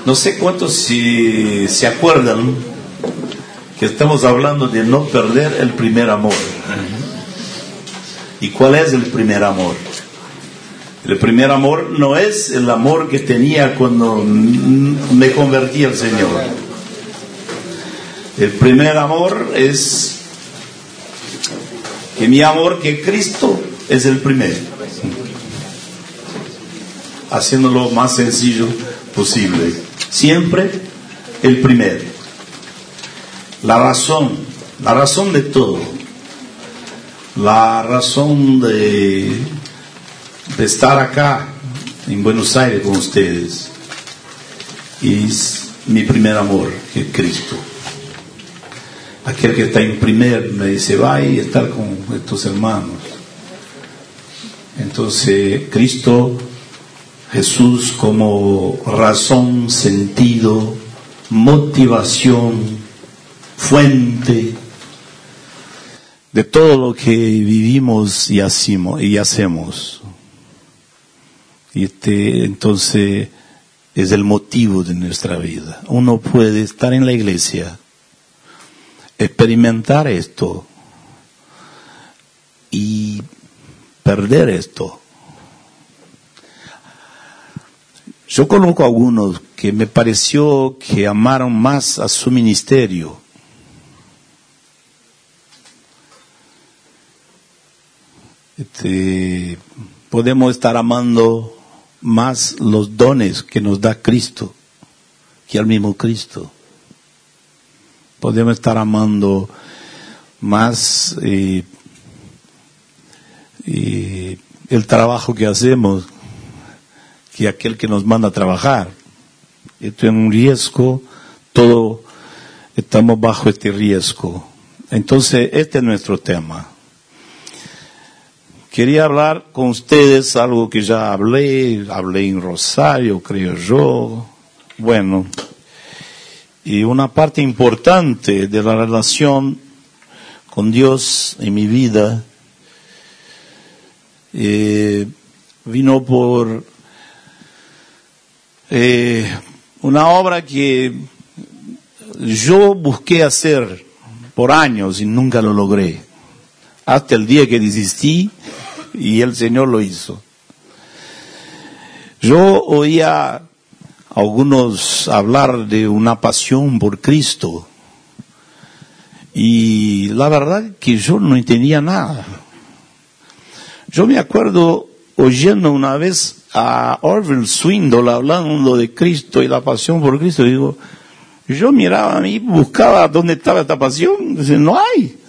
No sé cuántos si se acuerdan que estamos hablando de no perder el primer amor. ¿Y cuál es el primer amor? El primer amor no es el amor que tenía cuando me convertí al Señor. El primer amor es que mi amor, que Cristo es el primero. Haciéndolo más sencillo posible. Siempre el primero. La razón de todo. La razón de estar acá en Buenos Aires con ustedes es mi primer amor, que es Cristo. Aquel que está en primer me dice, va y estar con estos hermanos. Entonces, Cristo, Jesús como razón, sentido, motivación, fuente de todo lo que vivimos y hacemos. Y entonces es el motivo de nuestra vida. Uno puede estar en la iglesia, experimentar esto y perder esto. Yo conozco a algunos que me pareció que amaron más a su ministerio. Podemos estar amando más los dones que nos da Cristo que al mismo Cristo. Podemos estar amando más el trabajo que hacemos que aquel que nos manda a trabajar. Esto es un riesgo, todos estamos bajo este riesgo. Entonces, este es nuestro tema. Quería hablar con ustedes algo que ya hablé en Rosario, creo yo. Bueno, y una parte importante de la relación con Dios en mi vida vino por una obra que yo busqué hacer por años y nunca lo logré. Hasta el día que desistí y el Señor lo hizo. Yo oía a algunos hablar de una pasión por Cristo y la verdad que yo no entendía nada. Yo me acuerdo oyendo una vez a Orville Swindle hablando de Cristo y la pasión por Cristo. Digo, yo miraba a mí, buscaba dónde estaba esta pasión, dice, no hay.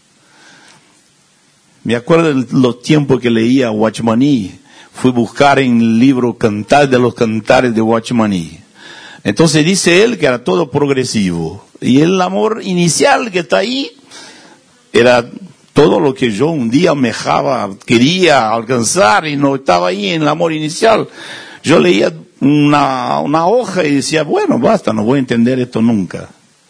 Me acuerdo de los tiempos que leía Watchman Nee. Fui a buscar en el libro Cantar de los Cantares de Watchman Nee. Entonces dice él que era todo progresivo. Y el amor inicial que está ahí era todo lo que yo un día quería alcanzar y no estaba ahí en el amor inicial. Yo leía una hoja y decía, bueno, basta, no voy a entender esto nunca.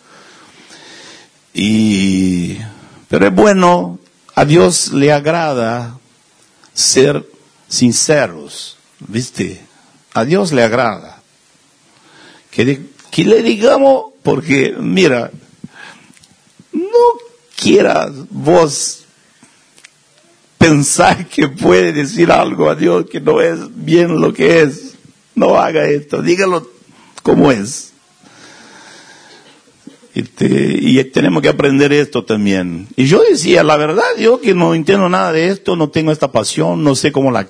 Pero es bueno. A Dios le agrada ser sinceros, ¿viste? A Dios le agrada. Que le digamos, porque, mira, no quieras vos pensar que puede decir algo a Dios que no es bien lo que es. No haga esto, dígalo como es. Y tenemos que aprender esto también. Y yo decía, la verdad, yo que no entiendo nada de esto, no tengo esta pasión, no sé cómo la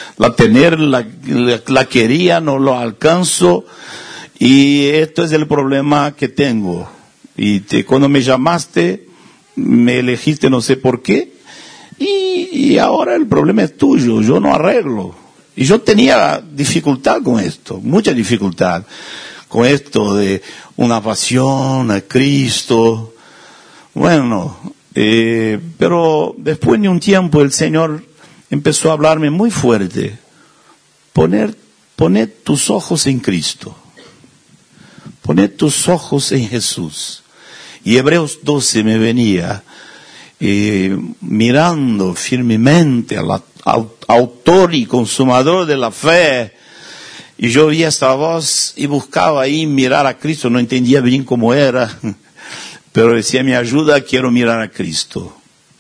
quería, no lo alcanzo. Y esto es el problema que tengo. Y cuando me llamaste, me elegiste no sé por qué. Y ahora el problema es tuyo, yo no arreglo. Y yo tenía dificultad con esto, mucha dificultad. Con esto de una pasión a Cristo. Bueno, pero después de un tiempo el Señor empezó a hablarme muy fuerte. Poned tus ojos en Cristo. Poned tus ojos en Jesús. Y Hebreos 12 me venía mirando firmemente al autor y consumador de la fe. Y yo oía esta voz y buscaba ahí mirar a Cristo, no entendía bien cómo era, pero decía, me ayuda, quiero mirar a Cristo.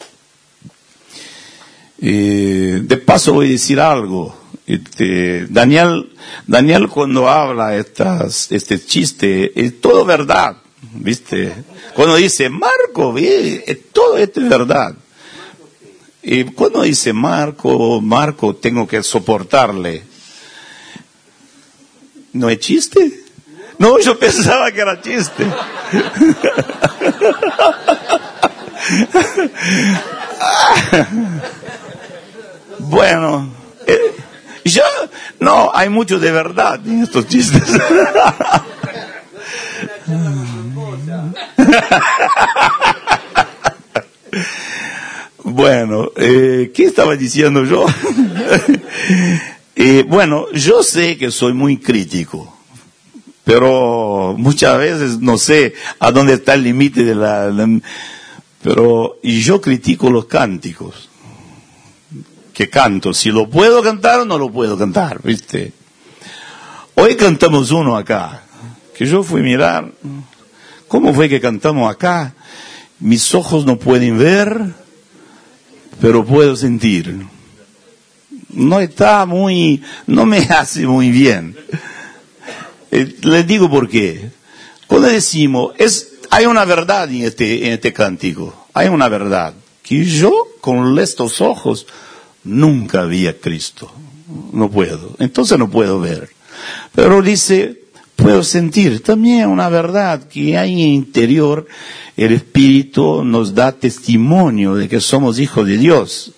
De paso voy a decir algo. Daniel cuando habla este chiste, es todo verdad, ¿viste? Cuando dice Marco, todo esto es verdad. Y cuando dice Marco, tengo que soportarle. ¿No es chiste? No, yo pensaba que era chiste. Bueno, no, hay mucho de verdad en estos chistes. Bueno, ¿qué estaba diciendo yo? Bueno, yo sé que soy muy crítico, pero muchas veces no sé a dónde está el límite de y yo critico los cánticos que canto, si lo puedo cantar o no lo puedo cantar, ¿viste? Hoy cantamos uno acá, que yo fui a mirar, ¿cómo fue que cantamos acá? Mis ojos no pueden ver, pero puedo sentir. No me hace muy bien. Les digo por qué. Cuando decimos, hay una verdad en este cántico, hay una verdad, que yo con estos ojos nunca vi a Cristo. No puedo. Entonces no puedo ver. Pero dice, puedo sentir. También una verdad que hay en el interior, el Espíritu nos da testimonio de que somos hijos de Dios.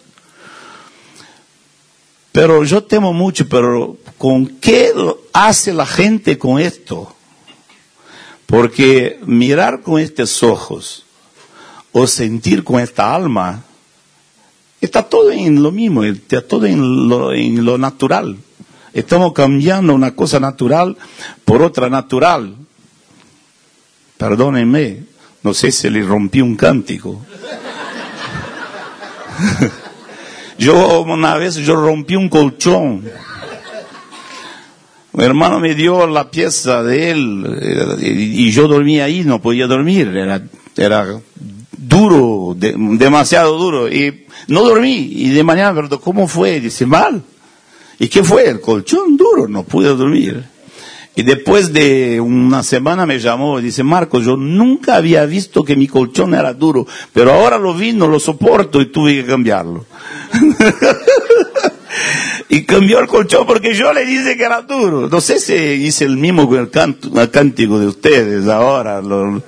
Pero yo temo mucho, pero ¿con qué hace la gente con esto? Porque mirar con estos ojos o sentir con esta alma, está todo en lo mismo, está todo en lo natural. Estamos cambiando una cosa natural por otra natural. Perdónenme, no sé si le rompí un cántico. Una vez rompí un colchón. Mi hermano me dio la pieza de él y yo dormía ahí, no podía dormir, era duro, demasiado duro, y no dormí, y de mañana, pero ¿cómo fue? Dice, mal. ¿Y qué fue? El colchón duro, no pude dormir. Y después de una semana me llamó y dice, Marcos, yo nunca había visto que mi colchón era duro, pero ahora lo vi, no lo soporto y tuve que cambiarlo. Y cambió el colchón porque yo le dije que era duro. No sé si hice el mismo con el cántico de ustedes ahora.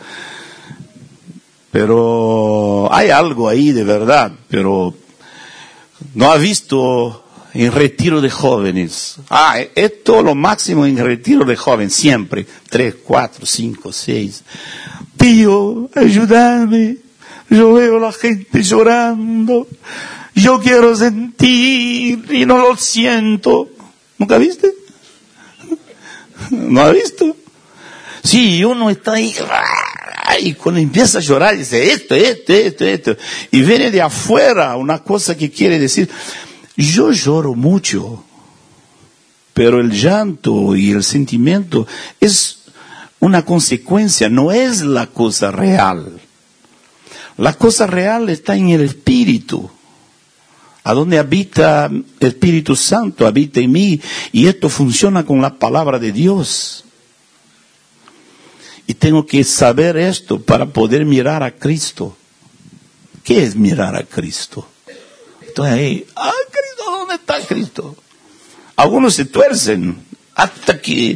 Pero hay algo ahí de verdad, pero no ha visto en retiro de jóvenes. Esto lo máximo en retiro de jóvenes, siempre. 3, 4, 5, 6. Tío, ayúdame. Yo veo a la gente llorando. Yo quiero sentir y no lo siento. ¿Nunca viste? ¿No ha visto? Sí, uno está ahí, y cuando empieza a llorar dice esto. Y viene de afuera una cosa que quiere decir, yo lloro mucho, pero el llanto y el sentimiento es una consecuencia, no es la cosa real. La cosa real está en el Espíritu. A donde habita el Espíritu Santo, habita en mí, y esto funciona con la palabra de Dios. Y tengo que saber esto para poder mirar a Cristo. ¿Qué es mirar a Cristo? Entonces ahí, Cristo, ¿dónde está Cristo? Algunos se tuercen hasta que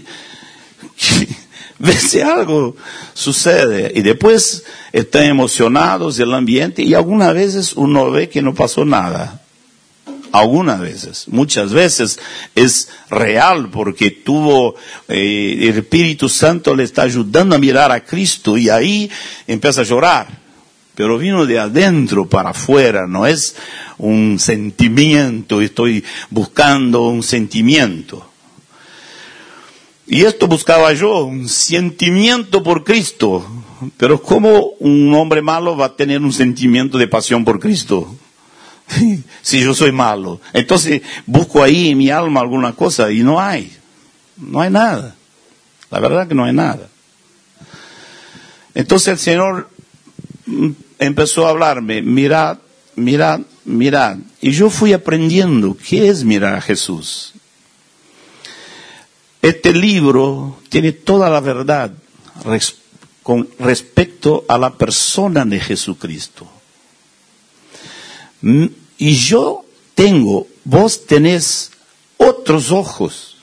veces algo sucede y después están emocionados del ambiente y algunas veces uno ve que no pasó nada. Algunas veces, muchas veces es real porque el Espíritu Santo le está ayudando a mirar a Cristo y ahí empieza a llorar. Pero vino de adentro para afuera, no es un sentimiento, estoy buscando un sentimiento. Y esto buscaba yo, un sentimiento por Cristo. Pero ¿cómo un hombre malo va a tener un sentimiento de pasión por Cristo? Si yo soy malo. Entonces busco ahí en mi alma alguna cosa y no hay. No hay nada. La verdad que no hay nada. Entonces el Señor empezó a hablarme, mirad, mirad, mirad. Y yo fui aprendiendo qué es mirar a Jesús. Este libro tiene toda la verdad con respecto a la persona de Jesucristo. Y yo vos tenés otros ojos.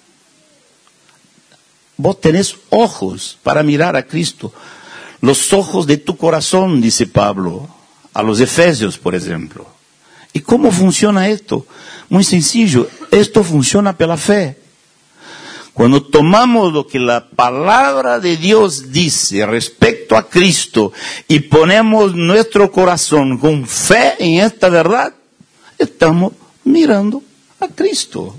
Vos tenés ojos para mirar a Cristo. Los ojos de tu corazón, dice Pablo, a los Efesios, por ejemplo. ¿Y cómo funciona esto? Muy sencillo, esto funciona por la fe. Cuando tomamos lo que la palabra de Dios dice respecto a Cristo y ponemos nuestro corazón con fe en esta verdad, estamos mirando a Cristo.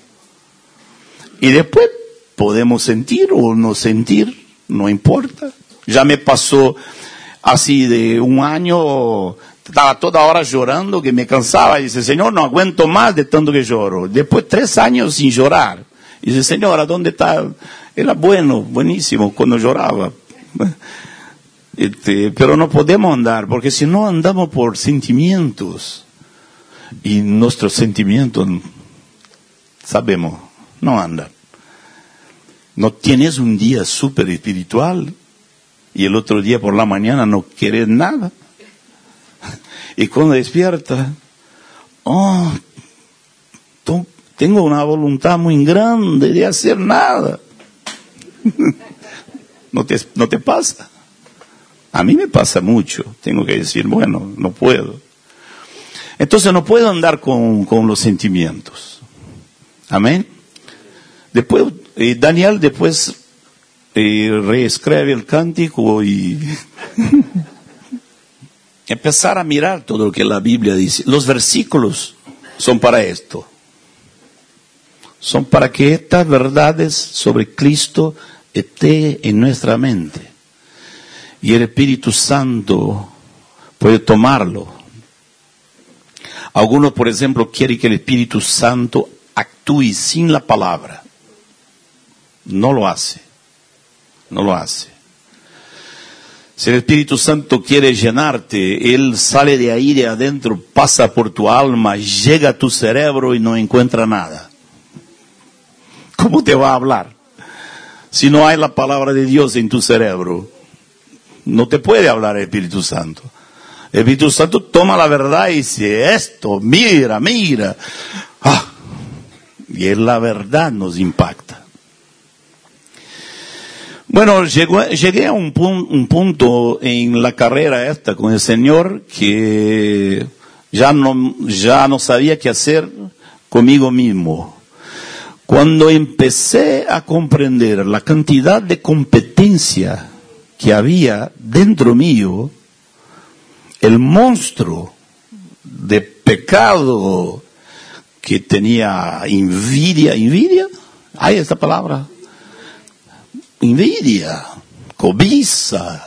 Y después podemos sentir o no sentir, no importa. Ya me pasó así de un año, estaba toda hora llorando que me cansaba y dice, Señor, no aguento más de tanto que lloro. Después 3 años sin llorar. Y dice, Señora, ¿dónde está? Era buenísimo cuando lloraba. Pero no podemos andar, porque si no andamos por sentimientos, y nuestros sentimientos, sabemos, no andan. No tienes un día súper espiritual, y el otro día por la mañana no quieres nada. Y cuando despierta, tengo una voluntad muy grande de hacer nada. ¿No te pasa? A mí me pasa mucho. Tengo que decir, bueno, no puedo. Entonces no puedo andar con los sentimientos. Amén. Después, Daniel después reescribe el cántico y empezar a mirar todo lo que la Biblia dice. Los versículos son para esto. Son para que estas verdades sobre Cristo estén en nuestra mente. Y el Espíritu Santo puede tomarlo. Algunos, por ejemplo, quieren que el Espíritu Santo actúe sin la palabra. No lo hace. No lo hace. Si el Espíritu Santo quiere llenarte, Él sale de ahí, de adentro, pasa por tu alma, llega a tu cerebro y no encuentra nada. ¿Cómo te va a hablar? Si no hay la palabra de Dios en tu cerebro, no te puede hablar el Espíritu Santo. El Espíritu Santo toma la verdad y dice, esto, mira. Y es la verdad nos impacta. Bueno, llegué a un punto en la carrera esta con el Señor que ya no sabía qué hacer conmigo mismo. Cuando empecé a comprender la cantidad de competencia que había dentro mío, el monstruo de pecado que tenía envidia, hay esta palabra, envidia, cobiza.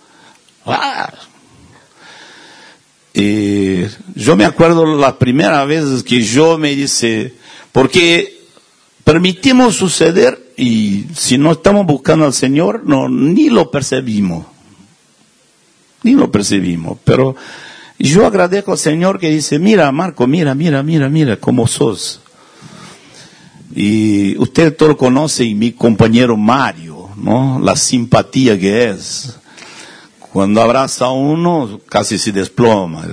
Yo me acuerdo las primeras veces que yo me dice, porque permitimos suceder y si no estamos buscando al Señor, ni lo percibimos. Pero yo agradezco al Señor que dice, mira Marco, mira cómo sos. Y usted todo lo conoce, y mi compañero Mario, ¿no? La simpatía que es. Cuando abraza a uno, casi se desploma.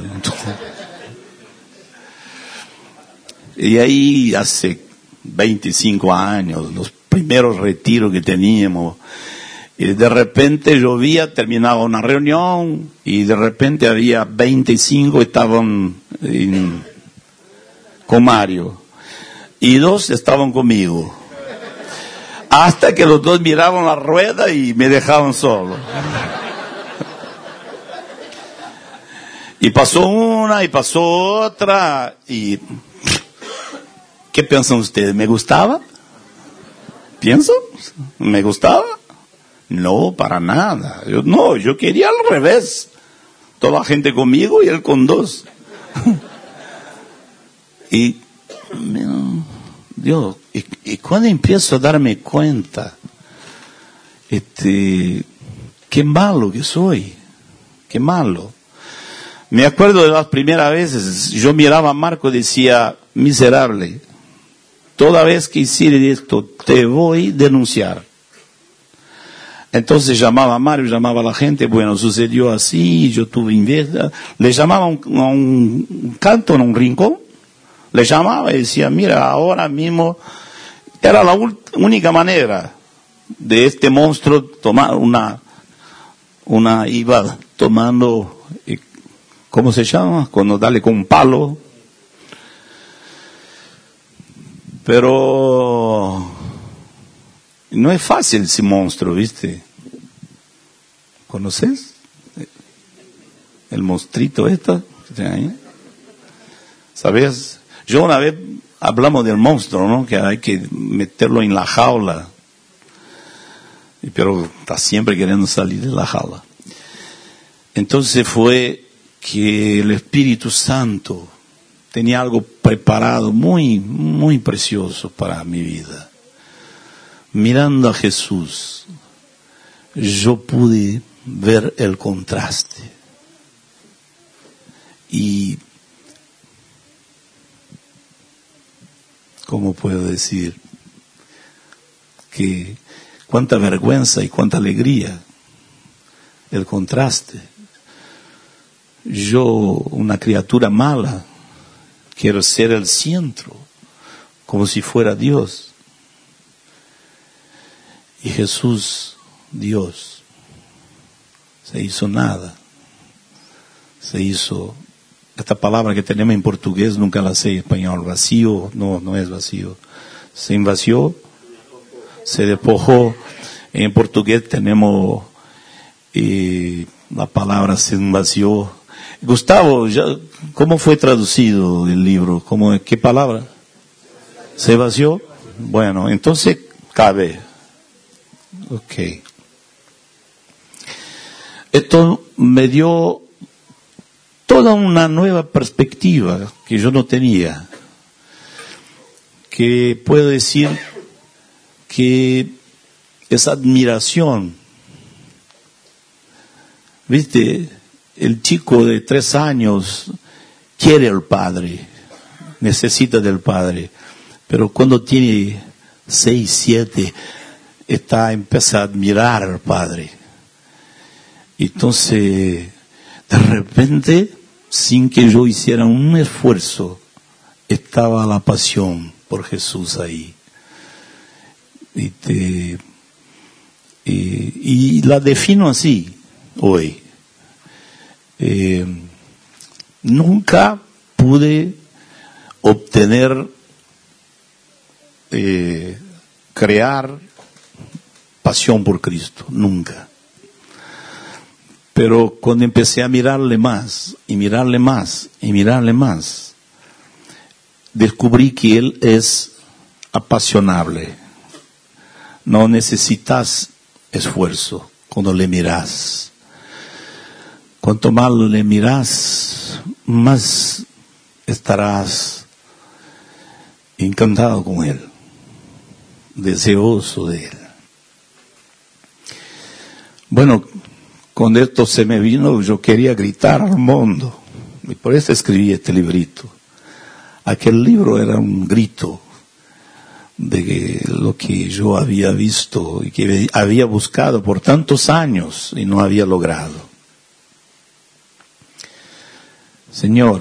Y ahí hace 25 años, los primeros retiros que teníamos, y de repente llovía, terminaba una reunión, y de repente había 25 estaban con Mario, y 2 estaban conmigo. Hasta que los 2 miraban la rueda y me dejaban solo. Y pasó una, y pasó otra, y ¿qué piensan ustedes? ¿Me gustaba? ¿Pienso? ¿Me gustaba? No, para nada. Yo quería al revés. Toda la gente conmigo y él con 2. Y Dios, y cuando empiezo a darme cuenta, qué malo que soy, qué malo. Me acuerdo de las primeras veces, yo miraba a Marco y decía, miserable, toda vez que hicieres esto, te voy a denunciar. Entonces llamaba a Mario, llamaba a la gente, bueno, sucedió así, yo tuve invidia, le llamaba a un canto en un rincón, le llamaba y decía, mira, ahora mismo, era la única manera de este monstruo tomar iba tomando, ¿cómo se llama? Cuando dale con un palo. Pero no es fácil ese monstruo, ¿viste? ¿Conoces? El monstruito que tiene ahí. ¿Sabes? Yo una vez hablamos del monstruo, ¿no? Que hay que meterlo en la jaula. Pero está siempre queriendo salir de la jaula. Entonces fue que el Espíritu Santo tenía algo preparado muy, muy precioso para mi vida. Mirando a Jesús, yo pude ver el contraste. Y, ¿cómo puedo decir? Que cuánta vergüenza y cuánta alegría el contraste. Yo, una criatura mala, quiero ser el centro, como si fuera Dios. Y Jesús, Dios, se hizo nada. Se hizo, esta palabra que tenemos en portugués, nunca la sé en español, vacío, no es vacío. Se invasió, se despojó. En portugués tenemos la palabra se invasió. Gustavo, ¿cómo fue traducido el libro? ¿Qué palabra? ¿Se vació? Bueno, entonces cabe. Ok. Esto me dio toda una nueva perspectiva que yo no tenía. Que puedo decir que esa admiración, ¿viste? El chico de 3 años quiere al padre, necesita del padre, pero cuando tiene 6, 7, empieza a admirar al padre. Entonces, de repente, sin que yo hiciera un esfuerzo, estaba la pasión por Jesús ahí. Y la defino así hoy. Nunca pude obtener, crear pasión por Cristo, nunca. Pero cuando empecé a mirarle más, y mirarle más, y mirarle más, descubrí que Él es apasionable. No necesitas esfuerzo cuando le miras. Cuanto más le miras, más estarás encantado con Él, deseoso de Él. Bueno, cuando esto se me vino, yo quería gritar al mundo, y por eso escribí este librito. Aquel libro era un grito de lo que yo había visto y que había buscado por tantos años y no había logrado. Señor,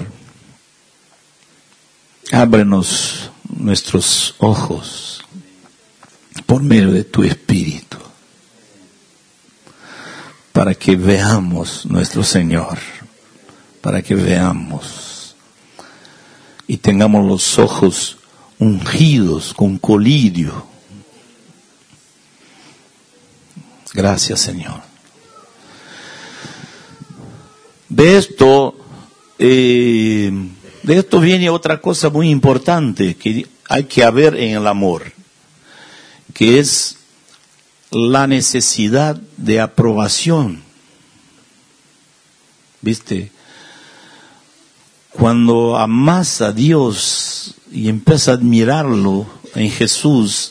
ábrenos nuestros ojos por medio de tu Espíritu, para que veamos nuestro Señor, para que veamos y tengamos los ojos ungidos con colirio. Gracias, Señor. De esto viene otra cosa muy importante que hay que haber en el amor, que es la necesidad de aprobación. ¿Viste? Cuando amas a Dios y empiezas a admirarlo, en Jesús,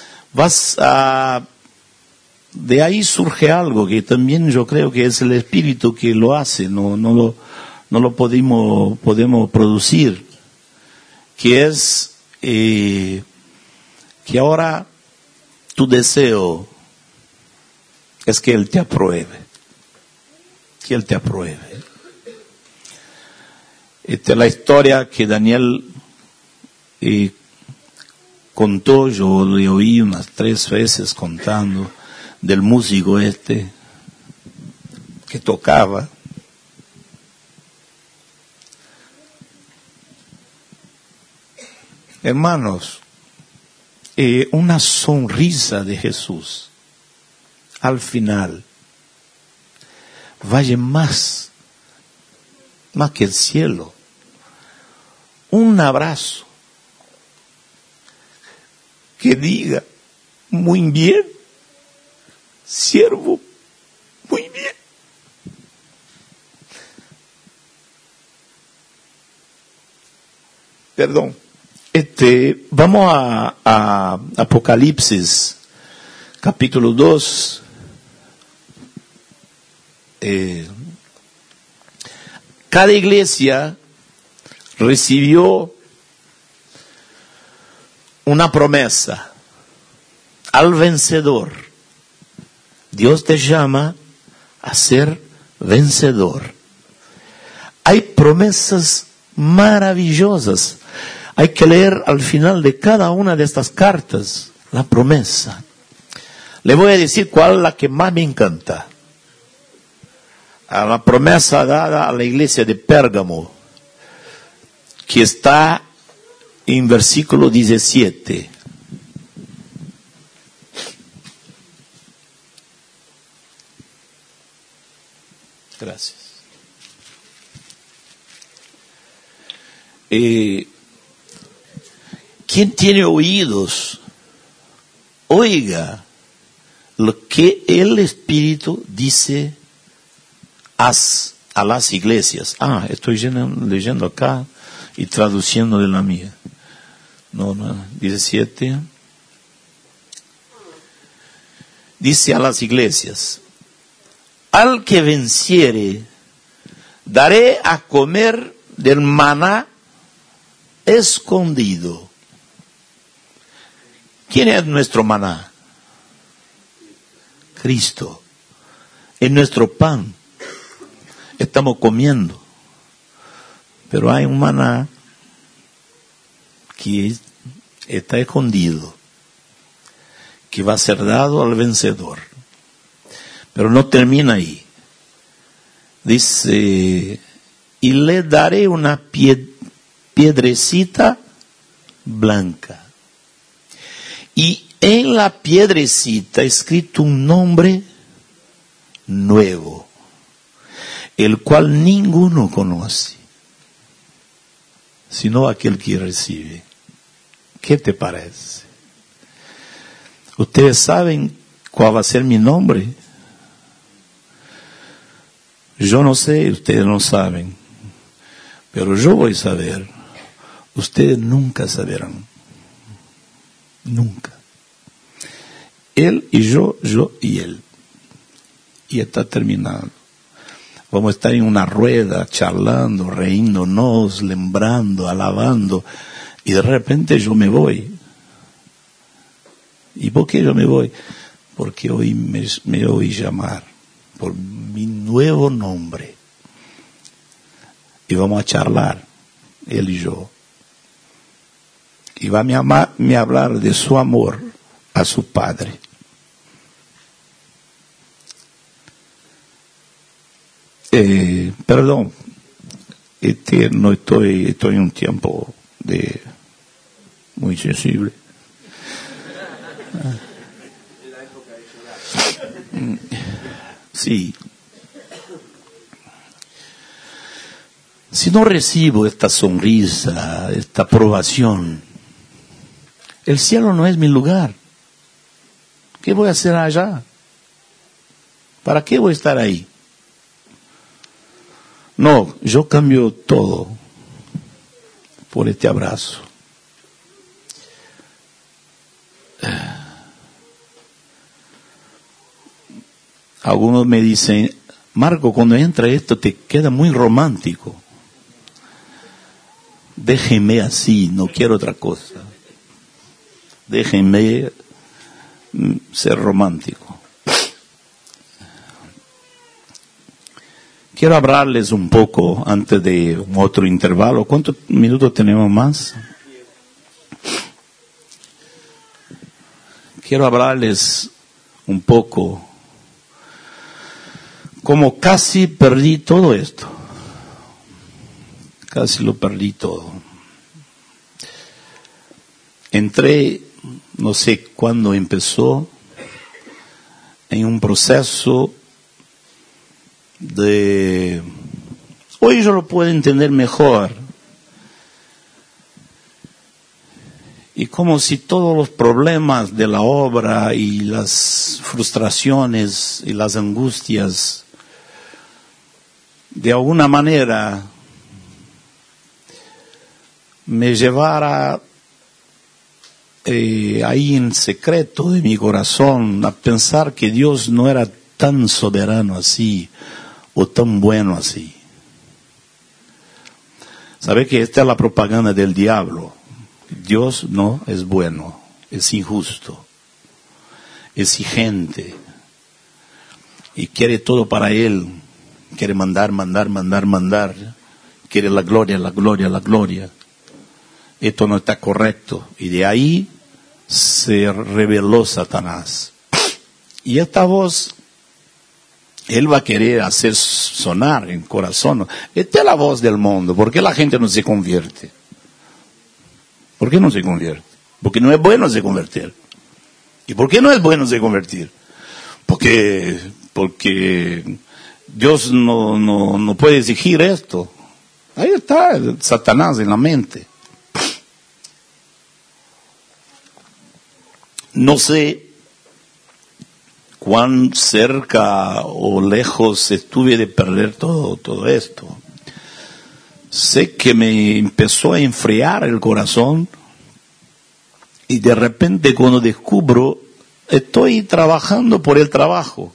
de ahí surge algo que también yo creo que es el Espíritu que lo hace, no lo podemos producir, que es que ahora tu deseo es que Él te apruebe, que Él te apruebe. Esta es la historia que Daniel contó, yo le oí unas 3 veces contando, del músico que tocaba. Hermanos, una sonrisa de Jesús al final vale más que el cielo. Un abrazo que diga, muy bien, siervo, muy bien. Perdón. Vamos a Apocalipsis, capítulo 2. Cada iglesia recibió una promesa al vencedor. Dios te llama a ser vencedor. Hay promesas maravillosas. Hay que leer al final de cada una de estas cartas la promesa. Le voy a decir cuál es la que más me encanta. A la promesa dada a la iglesia de Pérgamo, que está en versículo 17. Gracias. ¿Quién tiene oídos? Oiga lo que el Espíritu dice a las iglesias. Estoy leyendo acá y traduciendo de la mía. No, 17. Dice a las iglesias: al que venciere, daré a comer del maná escondido. ¿Quién es nuestro maná? Cristo. Es nuestro pan. Estamos comiendo. Pero hay un maná que está escondido, que va a ser dado al vencedor. Pero no termina ahí. Dice, y le daré una piedrecita blanca. Y en la piedrecita escrito un nombre nuevo, el cual ninguno conoce, sino aquel que recibe. ¿Qué te parece? ¿Ustedes saben cuál va a ser mi nombre? Yo no sé, ustedes no saben, pero yo voy a saber. Ustedes nunca saberán. Nunca. Él y yo y él. Y está terminado. Vamos a estar en una rueda, charlando, reíndonos, lembrando, alabando. Y de repente yo me voy. ¿Y por qué yo me voy? Porque hoy me oí llamar por mi nuevo nombre. Y vamos a charlar, él y yo. Y va a hablar de su amor a su Padre. Perdón, no estoy en un tiempo muy sensible. Sí. Si no recibo esta sonrisa, esta aprobación, el cielo no es mi lugar. ¿Qué voy a hacer allá? ¿Para qué voy a estar ahí? No, yo cambio todo por este abrazo. Algunos me dicen, Marco, cuando entra esto te queda muy romántico. Déjenme así, no quiero otra cosa. Déjenme ser romántico. Quiero hablarles un poco antes de otro intervalo. ¿Cuántos minutos tenemos más? Quiero hablarles un poco como casi perdí todo esto. Casi lo perdí todo. Entré, no sé cuándo empezó, en un proceso de... Hoy yo lo puedo entender mejor. Y como si todos los problemas de la obra y las frustraciones y las angustias, de alguna manera, me llevara ahí en secreto de mi corazón a pensar que Dios no era tan soberano así o tan bueno así. ¿Sabe que esta es la propaganda del diablo? Dios no es bueno, es injusto, exigente y quiere todo para Él. Quiere mandar, quiere la gloria. Esto no está correcto. Y de ahí se reveló Satanás. Y esta voz, él va a querer hacer sonar en el corazón. Esta es la voz del mundo. ¿Por qué la gente no se convierte? ¿Por qué no se convierte? Porque no es bueno se convertir. ¿Y por qué no es bueno se convertir? Porque Dios no puede exigir esto. Ahí está Satanás en la mente. No sé cuán cerca o lejos estuve de perder todo esto. Sé que me empezó a enfriar el corazón y de repente cuando descubro, estoy trabajando por el trabajo.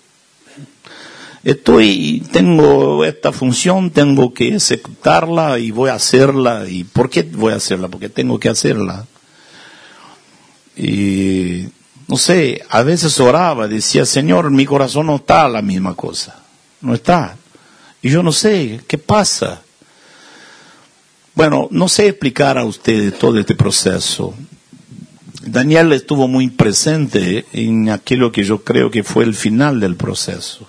Tengo esta función, tengo que ejecutarla y voy a hacerla. ¿Y por qué voy a hacerla? Porque tengo que hacerla. Y no sé, a veces oraba, decía, Señor, mi corazón no está la misma cosa. No está. Y yo no sé, ¿qué pasa? Bueno, no sé explicar a ustedes todo este proceso. Daniel estuvo muy presente en aquello que yo creo que fue el final del proceso.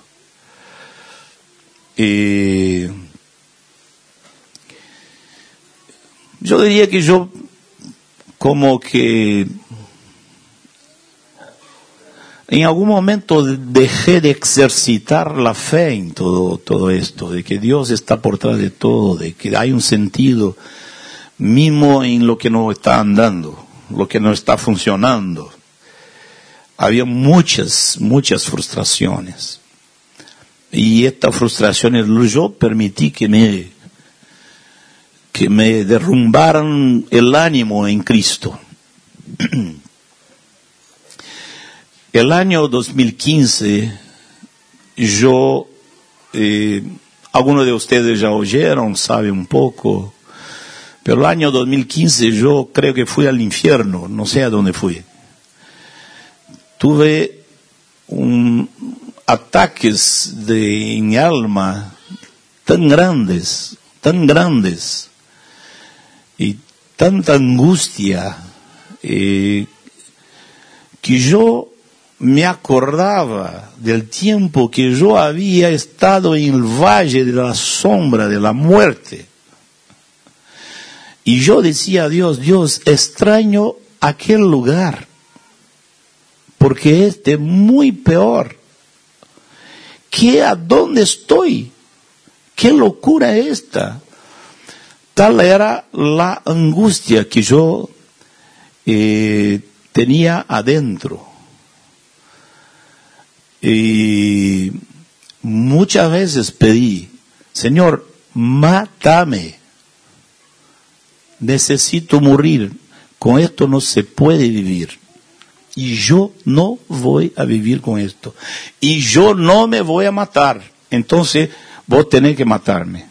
Yo diría que yo como que en algún momento dejé de ejercitar la fe en todo esto, de que Dios está por detrás de todo, de que hay un sentido mismo en lo que no está andando, lo que no está funcionando. Había muchas frustraciones. Y estas frustraciones yo permití que me derrumbaran el ánimo en Cristo. El año 2015, algunos de ustedes ya oyeron, saben un poco, pero el año 2015 yo creo que fui al infierno, no sé a dónde fui. Tuve ataques en mi alma tan grandes, y tanta angustia, que yo me acordaba del tiempo que yo había estado en el valle de la sombra de la muerte. Y yo decía a Dios, extraño aquel lugar, porque este es muy peor. ¿A dónde estoy? ¿Qué locura esta? Tal era la angustia que yo tenía adentro. Y muchas veces pedí, Señor, mátame. Necesito morir. Con esto no se puede vivir. y yo no voy a vivir con esto. Y yo no me voy a matar. Entonces, vos tenés que matarme.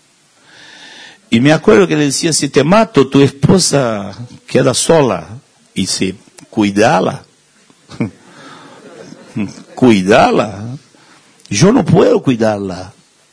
Y me acuerdo que le decía, si te mato, tu esposa queda sola. Y dice, cuidala. Cuidala. Yo no puedo cuidarla.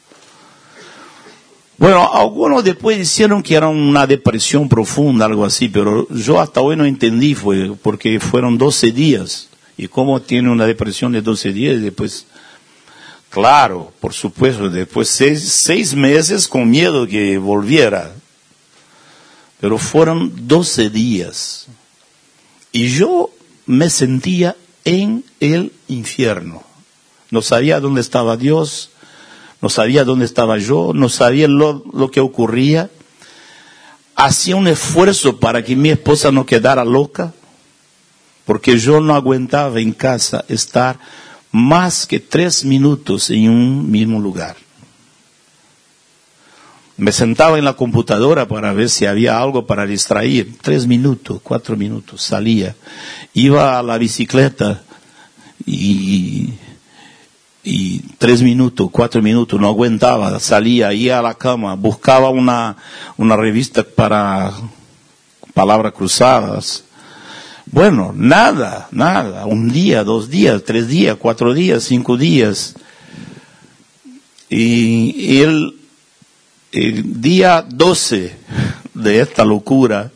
Bueno, algunos después dijeron que era una depresión profunda, algo así, pero yo hasta hoy no entendí, porque fueron 12 días. Y cómo tiene una depresión de 12 días, después, claro, por supuesto, después 6 meses con miedo que volviera. Pero fueron 12 días. Y yo me sentía en el infierno. No sabía dónde estaba Dios. No sabía dónde estaba yo, no sabía lo que ocurría. Hacía un esfuerzo para que mi esposa no quedara loca, porque yo no aguantaba en casa estar más que 3 minutos en un mismo lugar. Me sentaba en la computadora para ver si había algo para distraer. 3 minutos, 4 minutos, salía. Iba a la bicicleta y 3 minutos, 4 minutos, no aguantaba, salía, iba a la cama, buscaba una revista para palabras cruzadas. Bueno, nada, 1 día, 2 días, 3 días, 4 días, 5 días. Y el día 12 de esta locura,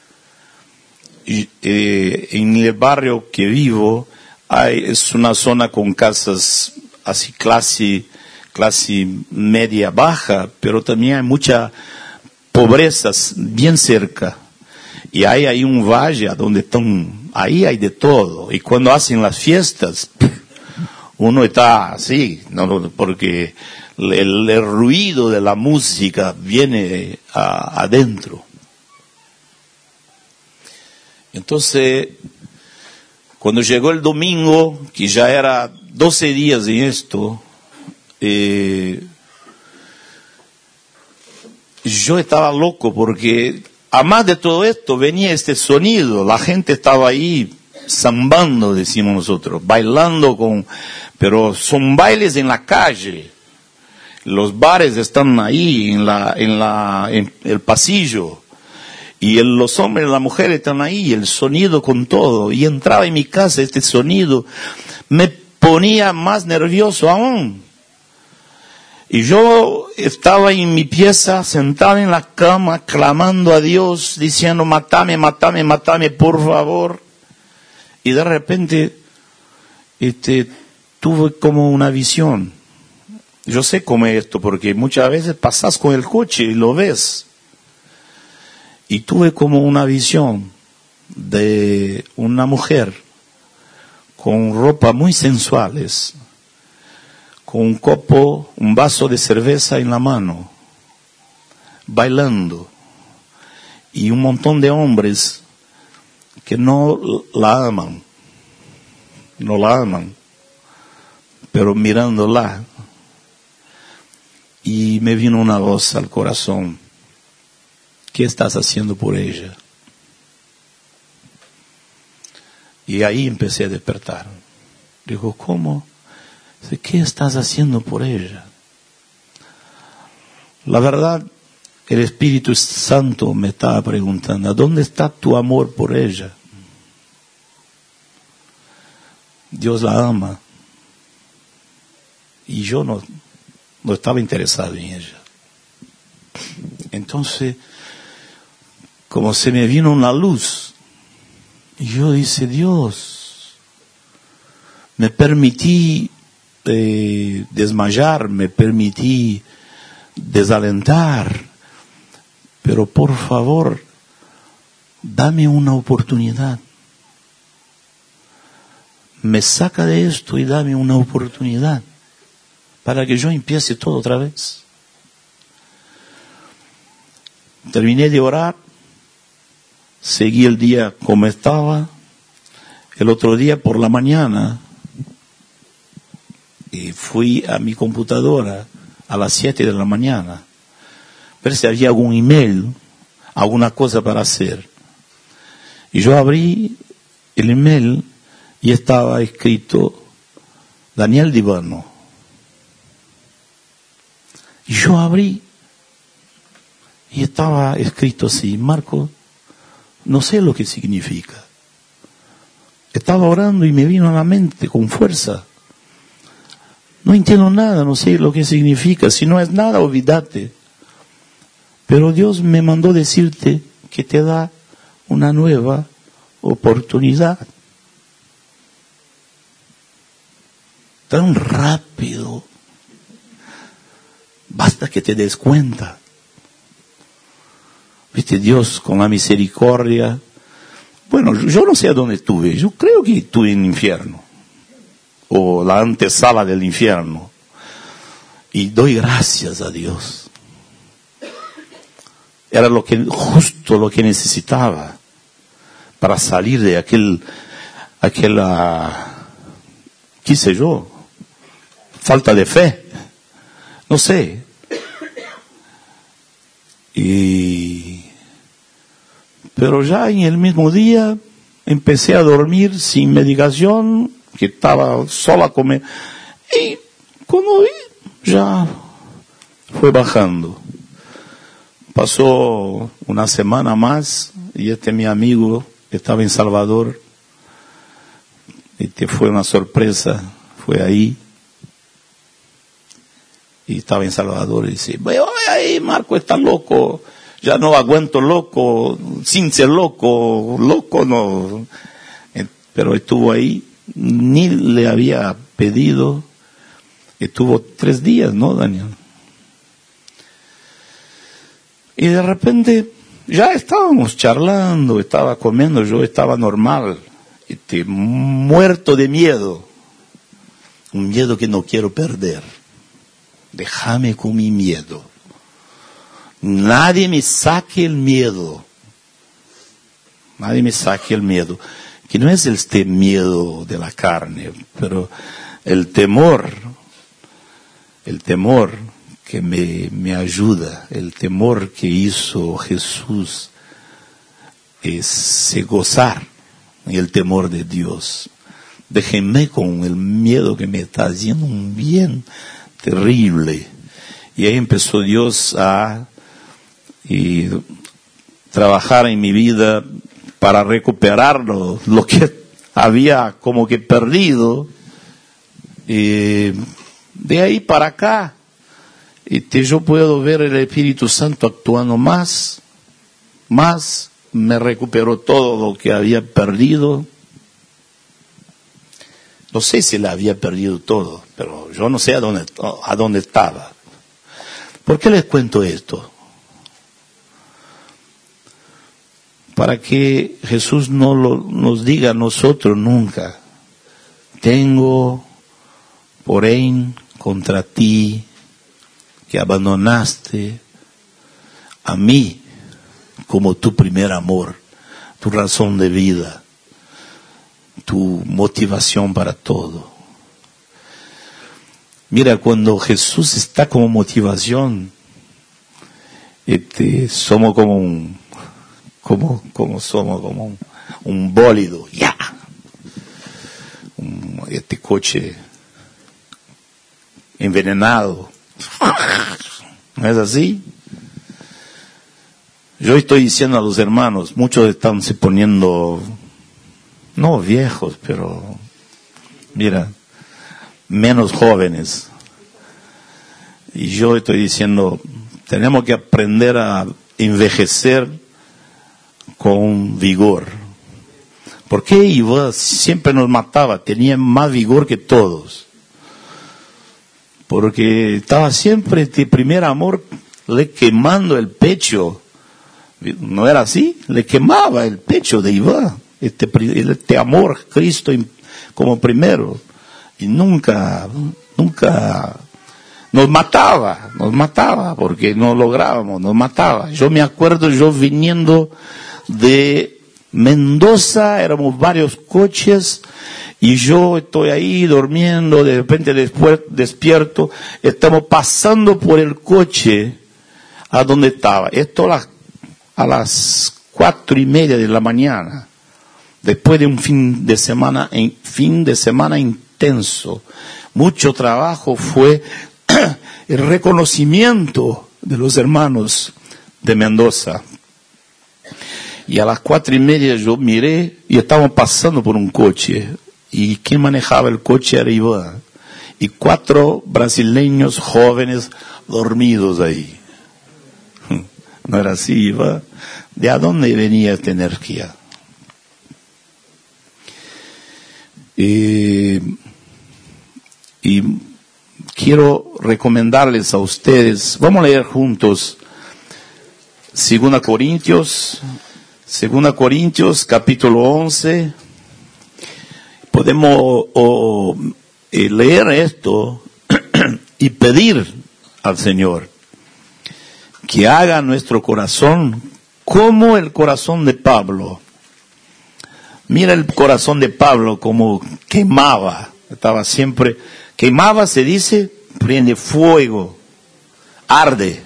en el barrio que vivo, es una zona con casas así clase media baja, pero también hay mucha pobreza bien cerca. Y hay ahí un valle donde ahí hay de todo. Y cuando hacen las fiestas, uno está así, no, porque el ruido de la música viene adentro. Entonces, cuando llegó el domingo, que ya era 12 días en esto, yo estaba loco porque, además de todo esto, venía este sonido. La gente estaba ahí zambando, decimos nosotros, bailando pero son bailes en la calle. Los bares están ahí en el pasillo. Y los hombres y las mujeres están ahí, el sonido con todo. Y entraba en mi casa este sonido, me ponía más nervioso aún. Y yo estaba en mi pieza, sentado en la cama, clamando a Dios, diciendo, mátame, mátame, mátame, por favor. Y de repente, tuve como una visión. Yo sé cómo es esto, porque muchas veces pasas con el coche y lo ves. Y tuve como una visión de una mujer con ropa muy sensuales, con un copo, un vaso de cerveza en la mano, bailando, y un montón de hombres que no la aman, pero mirándola. Y me vino una voz al corazón. ¿Qué estás haciendo por ella? Y ahí empecé a despertar. Digo, ¿cómo? ¿Qué estás haciendo por ella? La verdad, el Espíritu Santo me estaba preguntando, ¿dónde está tu amor por ella? Dios la ama. Y yo no estaba interesado en ella. Entonces, como se me vino una luz, y yo dije, Dios, me permití desmayar, me permití desalentar, pero por favor, dame una oportunidad. Me saca de esto y dame una oportunidad para que yo empiece todo otra vez. Terminé de orar, seguí el día como estaba. El otro día por la mañana fui a mi computadora a las 7 de la mañana, ver si había algún email, alguna cosa para hacer. Y yo abrí el email y estaba escrito Daniel Divano. Y yo abrí y estaba escrito así, Marco, no sé lo que significa. Estaba orando y me vino a la mente con fuerza. No entiendo nada, no sé lo que significa. Si no es nada, olvídate. Pero Dios me mandó decirte que te da una nueva oportunidad. Tan rápido. Basta que te des cuenta. Viste, Dios con la misericordia. Bueno, yo no sé a dónde estuve. Yo creo que estuve en el infierno. O la antesala del infierno. Y doy gracias a Dios. Era justo lo que necesitaba para salir de aquella, qué sé yo, falta de fe, no sé. Pero ya en el mismo día empecé a dormir sin medicación, que estaba sola a comer, y cuando vi, ya fue bajando. Pasó una semana más y mi amigo estaba en Salvador. Fue una sorpresa, fue ahí. Y estaba en Salvador y dice, ay, Marco está loco, ya no aguanto loco, sin ser loco no. Pero estuvo ahí, ni le había pedido, estuvo 3 días, ¿no, Daniel? Y de repente ya estábamos charlando, estaba comiendo, yo estaba normal, muerto de miedo. Un miedo que no quiero perder. Déjame con mi miedo. Nadie me saque el miedo. Nadie me saque el miedo. Que no es este miedo de la carne, pero el temor que me ayuda, el temor que hizo Jesús es gozar en el temor de Dios. Déjenme con el miedo que me está haciendo un bien terrible. Y ahí empezó Dios a trabajar en mi vida para recuperar lo que había como que perdido. De ahí para acá, yo puedo ver el Espíritu Santo actuando más, me recuperó todo lo que había perdido. No sé si le había perdido todo, pero yo no sé a dónde estaba. ¿Por qué les cuento esto? Para que Jesús no nos diga a nosotros nunca, tengo, porém, contra ti, que abandonaste a mí como tu primer amor, tu razón de vida, tu motivación para todo. Mira, cuando Jesús está como motivación, somos como un bólido, ya. Este coche envenenado. ¿No es así? Yo estoy diciendo a los hermanos, muchos están se poniendo, no viejos, pero mira, menos jóvenes. Y yo estoy diciendo, tenemos que aprender a envejecer con vigor. ¿Por qué Iván siempre nos mataba? Tenía más vigor que todos. Porque estaba siempre este primer amor le quemando el pecho. ¿No era así? Le quemaba el pecho de Iván. Este amor, Cristo como primero. Y nunca nos mataba porque no lográbamos, nos mataba. Yo me acuerdo, yo viniendo de Mendoza, éramos varios coches, y yo estoy ahí durmiendo, de repente después despierto, estamos pasando por el coche a donde estaba. Esto a las 4:30 de la mañana. después de un fin de semana intenso, mucho trabajo, fue el reconocimiento de los hermanos de Mendoza. Y a las 4:30 yo miré y estaban pasando por un coche. ¿Y quién manejaba el coche? Era Iván. Y 4 brasileños jóvenes dormidos ahí. ¿No era así, Iván? ¿De a dónde venía esta energía? Y quiero recomendarles a ustedes, vamos a leer juntos 2 Corintios capítulo 11. Podemos leer esto y pedir al Señor que haga nuestro corazón como el corazón de Pablo. Mira el corazón de Pablo como quemaba, estaba siempre, quemaba se dice, prende fuego, arde.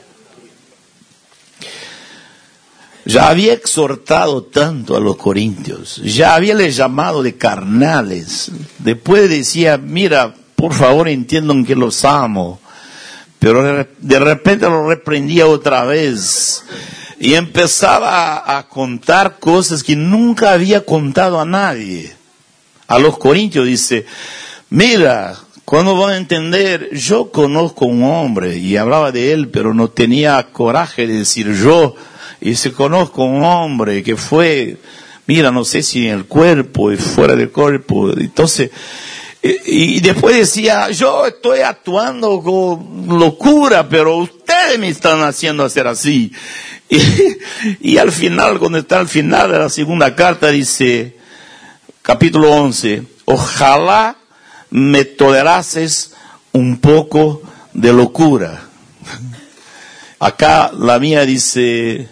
Ya había exhortado tanto a los corintios, ya había les llamado de carnales, después decía, mira, por favor entiendan que los amo, pero de repente los reprendía otra vez. Y empezaba a contar cosas que nunca había contado a nadie. A los corintios dice, mira, ¿cuándo van a entender? Yo conozco un hombre, y hablaba de él, pero no tenía coraje de decir yo. Y dice, conozco un hombre que fue, mira, no sé si en el cuerpo y fuera del cuerpo. Entonces, y después decía, yo estoy actuando con locura, pero ustedes me están haciendo hacer así. Y al final, cuando está al final de la segunda carta, dice, capítulo 11, ojalá me tolerases un poco de locura. Acá la mía dice,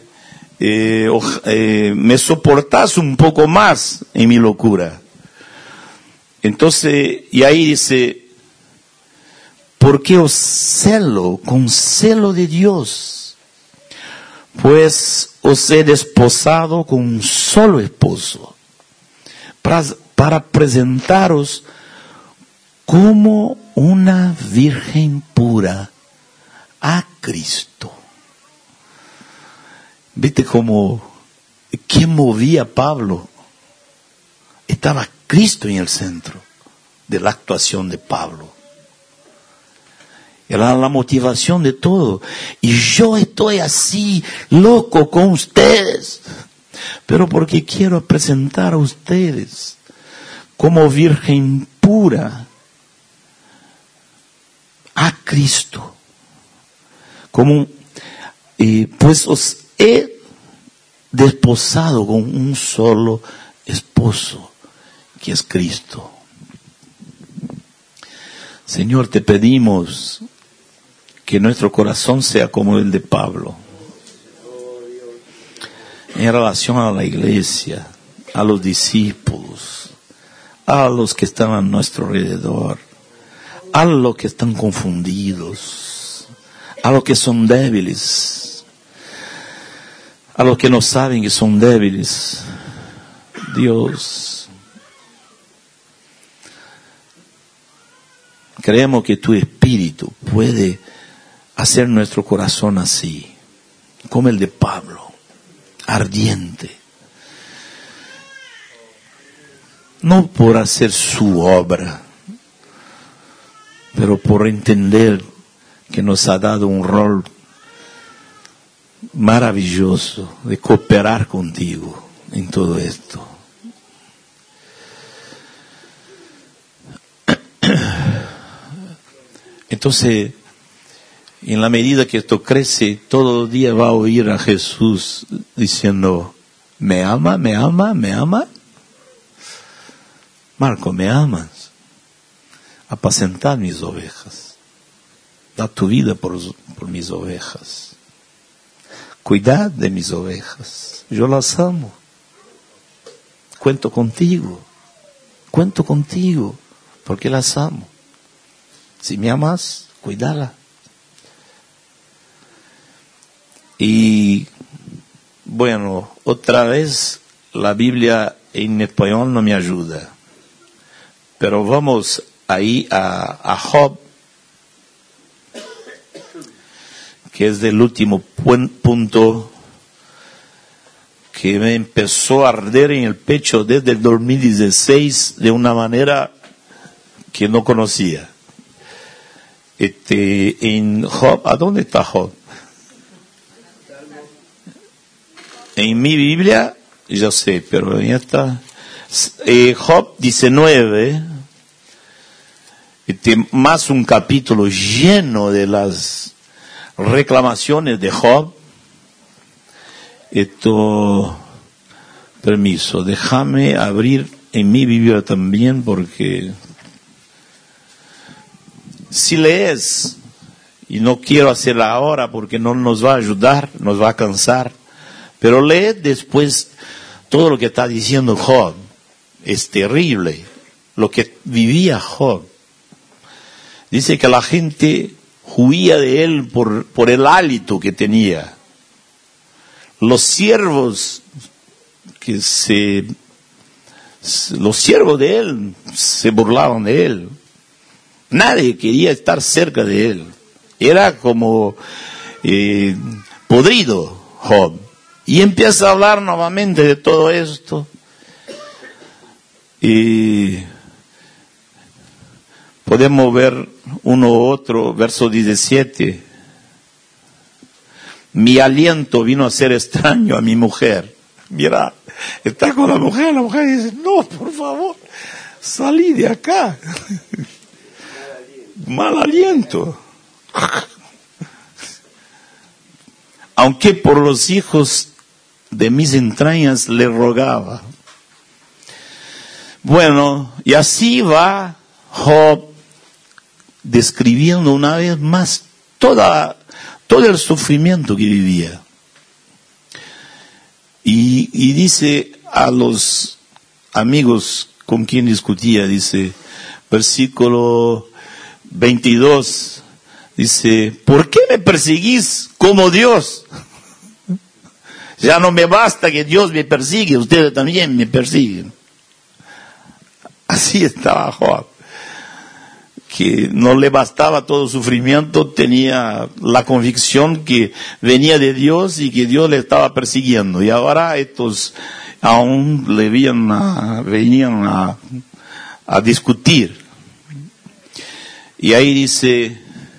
me soportás un poco más en mi locura. Entonces, y ahí dice, porque os celo con celo de Dios, pues os he desposado con un solo esposo, para presentaros como una virgen pura a Cristo. ¿Viste cómo, qué movía a Pablo? Estaba Cristo en el centro de la actuación de Pablo. Era la motivación de todo. Y yo estoy así, loco con ustedes, pero porque quiero presentar a ustedes como virgen pura a Cristo. Como, pues os he desposado con un solo esposo, que es Cristo. Señor, te pedimos que nuestro corazón sea como el de Pablo, en relación a la iglesia, a los discípulos, a los que están a nuestro alrededor, a los que están confundidos, a los que son débiles, a los que no saben que son débiles. Dios, creemos que tu Espíritu puede hacer nuestro corazón así, como el de Pablo, ardiente. No por hacer su obra, pero por entender que nos ha dado un rol maravilloso de cooperar contigo en todo esto. Entonces, en la medida que esto crece, todo el día va a oír a Jesús diciendo, ¿me ama, me ama, me ama? Marco, ¿me amas? Apacentar mis ovejas. Da tu vida por mis ovejas. Cuidad de mis ovejas. Yo las amo. Cuento contigo, porque las amo. Si me amas, cuídala. Y bueno, otra vez la Biblia en español no me ayuda. Pero vamos ahí a Job, que es el último punto que me empezó a arder en el pecho desde el 2016 de una manera que no conocía. En Job, ¿a dónde está Job? En mi Biblia, yo sé, pero en esta, Job 19, más un capítulo lleno de las reclamaciones de Job. Permiso, déjame abrir en mi Biblia también, porque si lees, y no quiero hacerla ahora porque no nos va a ayudar, nos va a cansar, pero lee después todo lo que está diciendo Job. Es terrible lo que vivía Job. Dice que la gente huía de él por el hálito que tenía. Los siervos de él se burlaban de él. Nadie quería estar cerca de él. Era como podrido Job. Y empieza a hablar nuevamente de todo esto. Y podemos ver uno u otro, verso 17. Mi aliento vino a ser extraño a mi mujer. Mira, está con la mujer dice, no, por favor, salí de acá. Mal aliento. Aunque por los hijos de mis entrañas le rogaba. Bueno, y así va Job describiendo una vez más todo el sufrimiento que vivía. Y dice a los amigos con quien discutía, dice, versículo 22, dice, ¿por qué me perseguís como Dios? Ya no me basta que Dios me persigue, ustedes también me persiguen. Así estaba Job, que no le bastaba todo sufrimiento, tenía la convicción que venía de Dios y que Dios le estaba persiguiendo. Y ahora estos aún venían a discutir. Y ahí dice,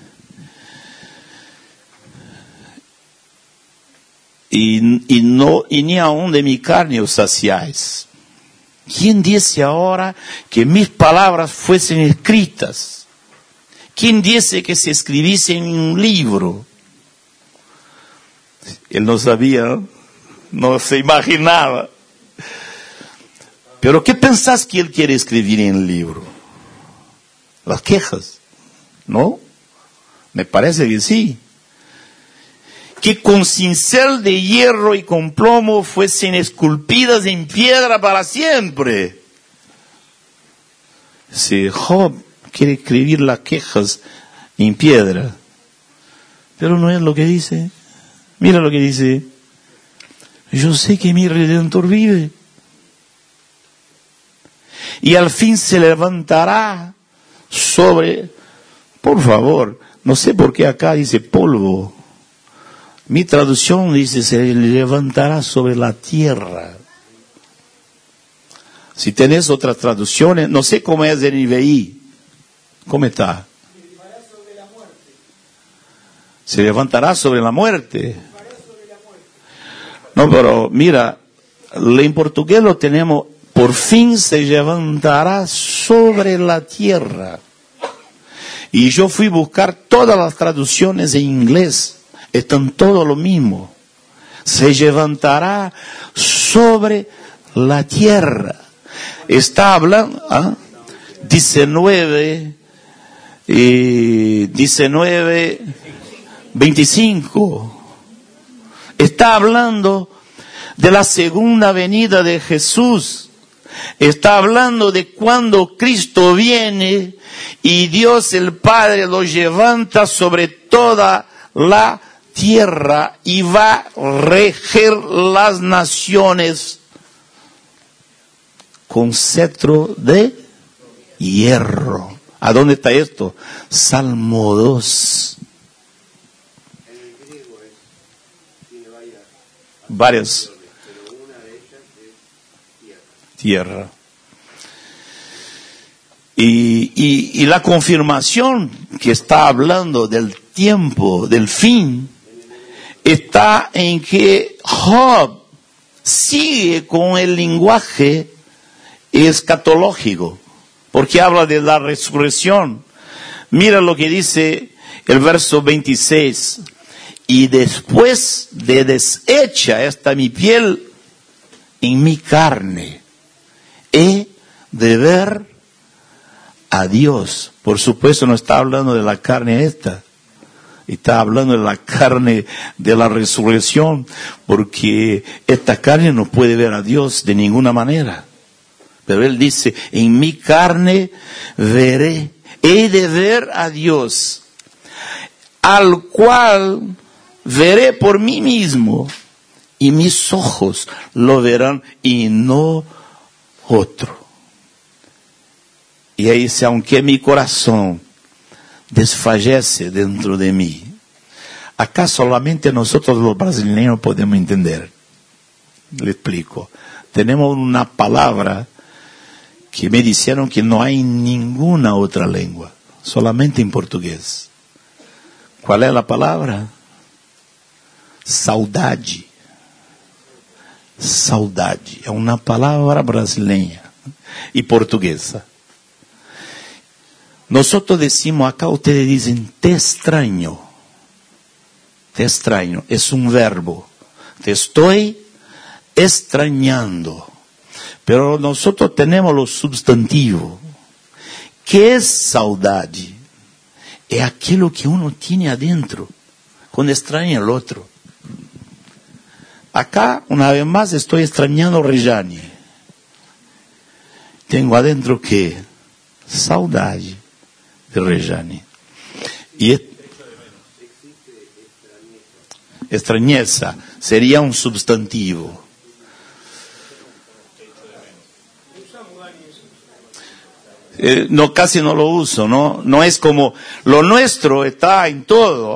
y ni aún de mi carne os saciáis. ¿Quién dice ahora que mis palabras fuesen escritas? ¿Quién dice que se escribiese en un libro? Él no sabía, no se imaginaba. Pero ¿qué pensás que él quiere escribir en el libro? Las quejas, ¿no? Me parece que sí. Que con cincel de hierro y con plomo fuesen esculpidas en piedra para siempre. Si Job quiere escribir las quejas en piedra, pero no es lo que dice. Mira lo que dice. Yo sé que mi Redentor vive. Y al fin se levantará sobre, por favor, no sé por qué acá dice polvo. Mi traducción dice, se levantará sobre la tierra. Si tenés otras traducciones, no sé cómo es el NVI. ¿Cómo está? Se levantará sobre la muerte. No, pero mira, en portugués lo tenemos, por fin se levantará sobre la tierra. Y yo fui a buscar todas las traducciones en inglés. Están todo lo mismo. Se levantará sobre la tierra. Está hablando, 25. Está hablando de la segunda venida de Jesús. Está hablando de cuando Cristo viene y Dios el Padre lo levanta sobre toda la tierra y va a reger las naciones con cetro de hierro. ¿A dónde está esto? Salmo 2. Varias. Tierra. Y la confirmación que está hablando del tiempo, del fin, está en que Job sigue con el lenguaje escatológico, porque habla de la resurrección. Mira lo que dice el verso 26. Y después de deshecha esta mi piel, en mi carne he de ver a Dios. Por supuesto no está hablando de la carne esta, está hablando de la carne de la resurrección, porque esta carne no puede ver a Dios de ninguna manera. Pero él dice, en mi carne veré, he de ver a Dios, al cual veré por mí mismo, y mis ojos lo verán y no otro. Y ahí dice, aunque mi corazón desfallece dentro de mí. Acá solamente nosotros los brasileños podemos entender. Le explico. Tenemos una palabra que me dijeron que no hay en ninguna otra lengua, solamente en portugués. ¿Cuál es la palabra? Saudade. Saudade. É uma palavra brasileña e portuguesa. Nosotros decimos acá, ustedes dicen, te extraño. Te extraño. Es un verbo. Te estoy extrañando. Pero nosotros tenemos los substantivos. ¿Qué es saudade? Es aquello que uno tiene adentro cuando extraña al otro. Acá, una vez más, estoy extrañando a Rejane. Tengo adentro que saudade de Rejane. Y extrañeza sería un substantivo. No, casi no lo uso, ¿no? No es como, lo nuestro está en todo.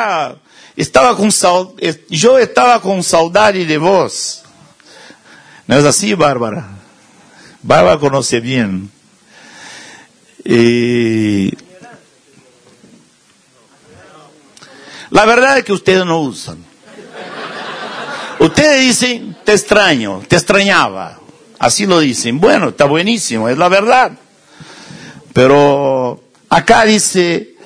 Yo estaba con saudade de vos. ¿No es así, Bárbara? Bárbara conoce bien. La verdad es que ustedes no usan. Ustedes dicen, te extraño, te extrañaba. Así lo dicen. Bueno, está buenísimo, es la verdad. Pero acá dice,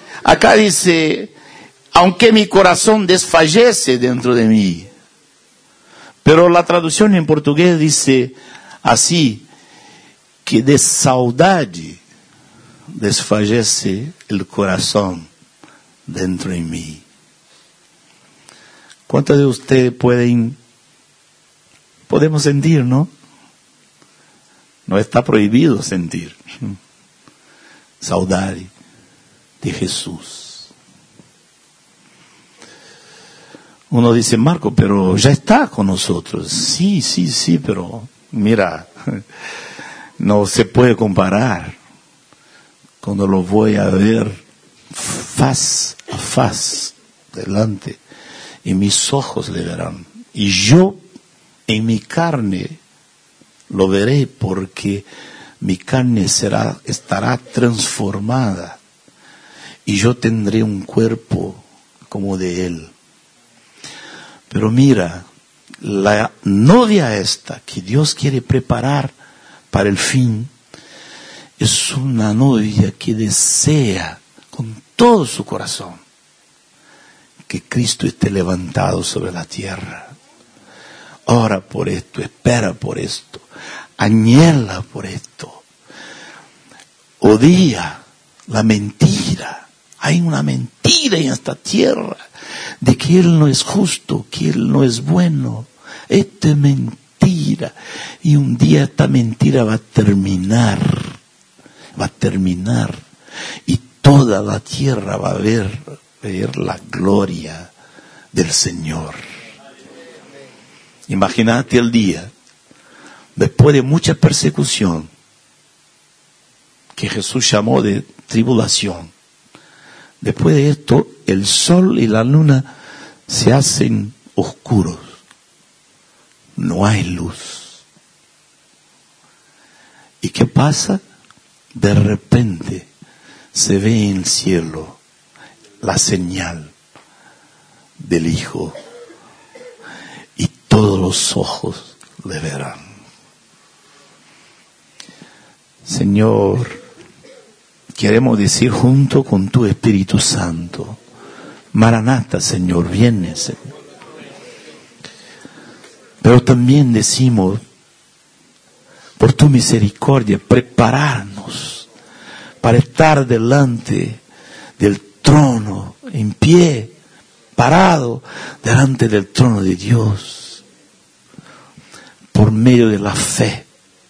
aunque mi corazón desfallece dentro de mí. Pero la traducción en portugués dice así, que de saudade desfallece el corazón dentro de mí. ¿Cuántos de ustedes podemos sentir, no? No está prohibido sentir. Saudade de Jesús. Uno dice, Marco, pero ya está con nosotros. Sí, pero mira, no se puede comparar. Cuando lo voy a ver faz a faz delante, y mis ojos le verán. Y yo en mi carne lo veré, porque mi carne estará transformada y yo tendré un cuerpo como de Él. Pero mira, la novia esta que Dios quiere preparar para el fin es una novia que desea con todo su corazón que Cristo esté levantado sobre la tierra. Ora por esto, espera por esto, añela por esto. Odia la mentira. Hay una mentira en esta tierra de que Él no es justo, que Él no es bueno. Esta es mentira. Y un día esta mentira va a terminar. Y toda la tierra va a ver la gloria del Señor. Imagínate el día después de mucha persecución, que Jesús llamó de tribulación, después de esto, el sol y la luna se hacen oscuros. No hay luz. ¿Y qué pasa? De repente se ve en el cielo la señal del Hijo y todos los ojos le verán. Señor, queremos decir junto con tu Espíritu Santo, Maranata, Señor, viene, Señor. Pero también decimos, por tu misericordia, prepararnos para estar delante del trono, en pie, parado delante del trono de Dios, por medio de la fe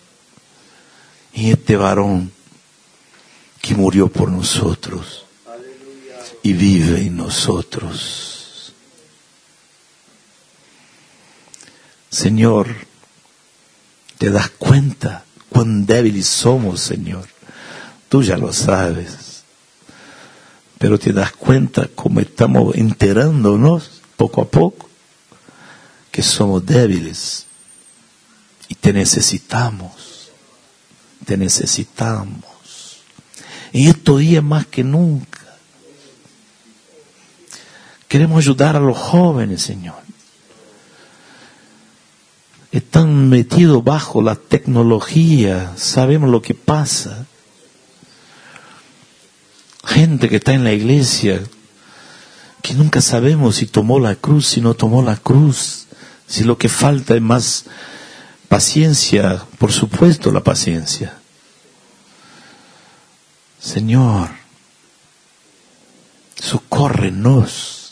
en este varón que murió por nosotros y vive en nosotros. Señor, ¿te das cuenta cuán débiles somos, Señor? Tú ya lo sabes. Pero te das cuenta cómo estamos enterándonos poco a poco que somos débiles y te necesitamos. Te necesitamos. En estos días más que nunca. Queremos ayudar a los jóvenes, Señor. Están metidos bajo la tecnología, sabemos lo que pasa. Gente que está en la iglesia, que nunca sabemos si tomó la cruz, si no tomó la cruz, si lo que falta es más paciencia, por supuesto la paciencia. Señor, socórrenos,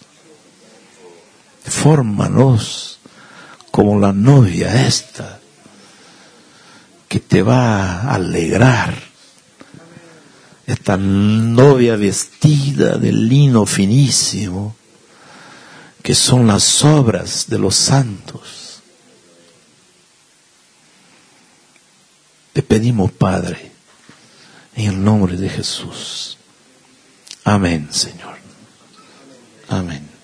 fórmanos como la novia esta, que te va a alegrar. Esta novia vestida de lino finísimo, que son las obras de los santos. Te pedimos, Padre, en el nombre de Jesús. Amén, Señor. Amén.